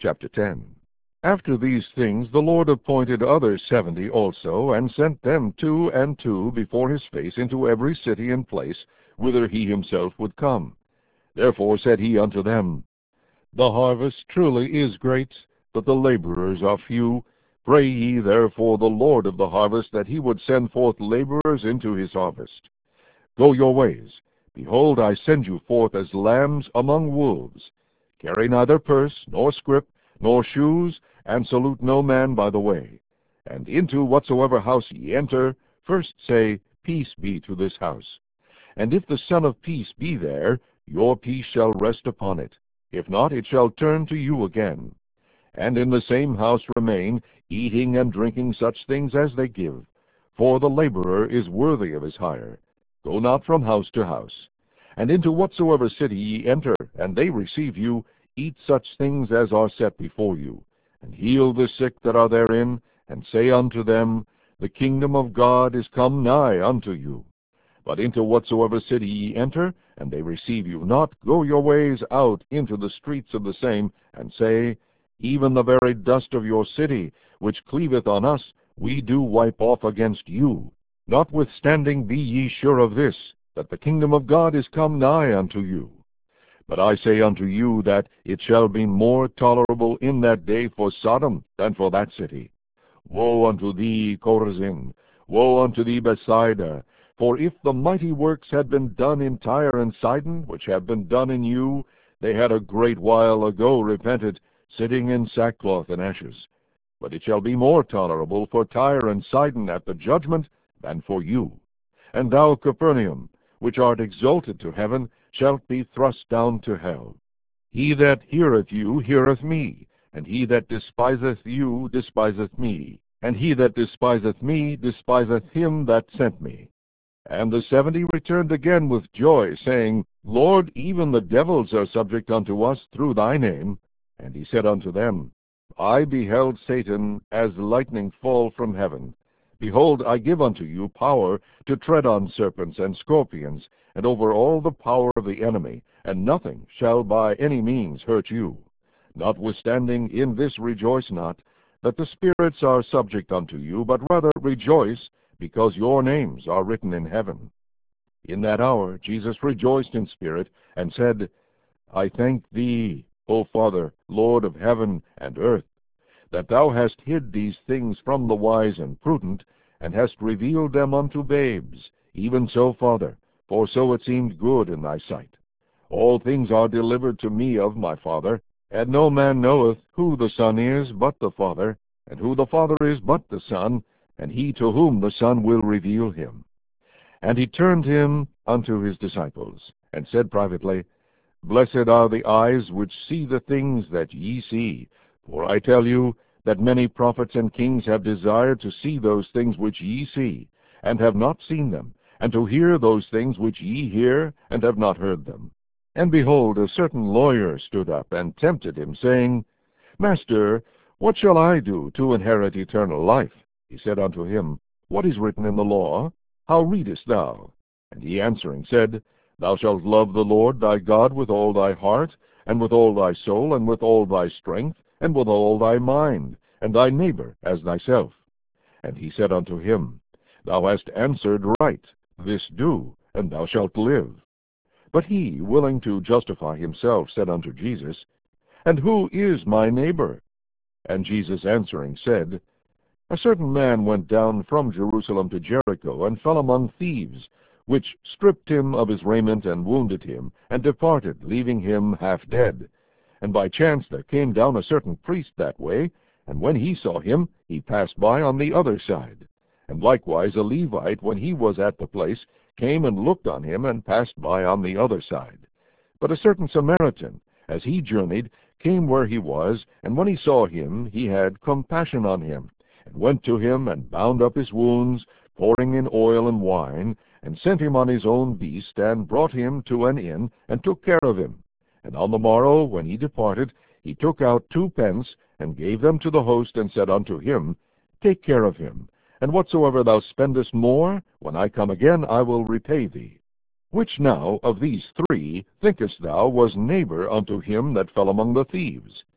Chapter 10. After these things the Lord appointed other 70 also, and sent them 2 and 2 before his face into every city and place whither he himself would come. Therefore said he unto them, The harvest truly is great, but the laborers are few. Pray ye therefore the Lord of the harvest that he would send forth laborers into his harvest. Go your ways. Behold, I send you forth as lambs among wolves. Carry neither purse, nor scrip, nor shoes, and salute no man by the way. And into whatsoever house ye enter, first say, Peace be to this house. And if the Son of Peace be there, your peace shall rest upon it. If not, it shall turn to you again. And in the same house remain, eating and drinking such things as they give. For the laborer is worthy of his hire. Go not from house to house. And into whatsoever city ye enter, and they receive you, eat such things as are set before you. And heal the sick that are therein, and say unto them, The kingdom of God is come nigh unto you. But into whatsoever city ye enter, and they receive you not, go your ways out into the streets of the same, and say, Even the very dust of your city, which cleaveth on us, we do wipe off against you. Notwithstanding be ye sure of this, that the kingdom of God is come nigh unto you. But I say unto you that it shall be more tolerable in that day for Sodom than for that city. Woe unto thee, Chorazin! Woe unto thee, Bethsaida! For if the mighty works had been done in Tyre and Sidon, which have been done in you, they had a great while ago repented, sitting in sackcloth and ashes. But it shall be more tolerable for Tyre and Sidon at the judgment than for you. And thou, Capernaum, which art exalted to heaven, shalt be thrust down to hell. He that heareth you heareth me, and he that despiseth you despiseth me, and he that despiseth me despiseth him that sent me. And the 70 returned again with joy, saying, Lord, even the devils are subject unto us through thy name. And he said unto them, I beheld Satan as lightning fall from heaven. Behold, I give unto you power to tread on serpents and scorpions, and over all the power of the enemy, and nothing shall by any means hurt you. Notwithstanding in this rejoice not, that the spirits are subject unto you, but rather rejoice, because your names are written in heaven. In that hour Jesus rejoiced in spirit, and said, I thank thee, O Father, Lord of heaven and earth, that thou hast hid these things from the wise and prudent, and hast revealed them unto babes. Even so, Father, for so it seemed good in thy sight. All things are delivered to me of my Father, and no man knoweth who the Son is but the Father, and who the Father is but the Son, and he to whom the Son will reveal him. And he turned him unto his disciples, and said privately, Blessed are the eyes which see the things that ye see. For I tell you that many prophets and kings have desired to see those things which ye see, and have not seen them, and to hear those things which ye hear, and have not heard them. And behold, a certain lawyer stood up, and tempted him, saying, Master, what shall I do to inherit eternal life? He said unto him, What is written in the law? How readest thou? And he answering said, Thou shalt love the Lord thy God with all thy heart, and with all thy soul, and with all thy strength, and with all thy mind, and thy neighbor as thyself. And he said unto him, Thou hast answered right. This do, and thou shalt live. But he, willing to justify himself, said unto Jesus, And who is my neighbor? And Jesus answering said, A certain man went down from Jerusalem to Jericho, and fell among thieves, which stripped him of his raiment, and wounded him, and departed, leaving him half dead. And by chance there came down a certain priest that way, and when he saw him, he passed by on the other side. And likewise a Levite, when he was at the place, came and looked on him, and passed by on the other side. But a certain Samaritan, as he journeyed, came where he was, and when he saw him, he had compassion on him, and went to him, and bound up his wounds, pouring in oil and wine, and sent him on his own beast, and brought him to an inn, and took care of him. And on the morrow, when he departed, he took out 2 pence, and gave them to the host, and said unto him, Take care of him, and whatsoever thou spendest more, when I come again, I will repay thee. Which now of these 3 thinkest thou was neighbor unto him that fell among the thieves?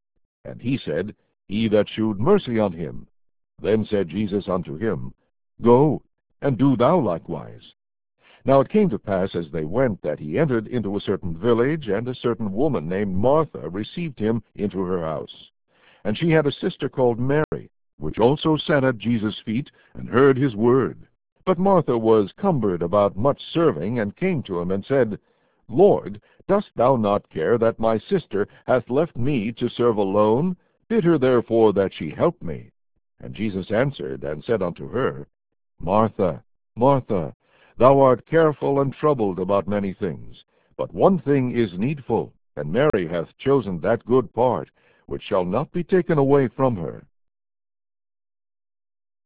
And he said, He that shewed mercy on him. Then said Jesus unto him, Go, and do thou likewise. Now it came to pass as they went, that he entered into a certain village, and a certain woman named Martha received him into her house. And she had a sister called Mary, which also sat at Jesus' feet, and heard his word. But Martha was cumbered about much serving, and came to him, and said, Lord, dost thou not care that my sister hath left me to serve alone? Bid her therefore that she help me. And Jesus answered and said unto her, Martha, Martha, thou art careful and troubled about many things, but one thing is needful, and Mary hath chosen that good part, which shall not be taken away from her.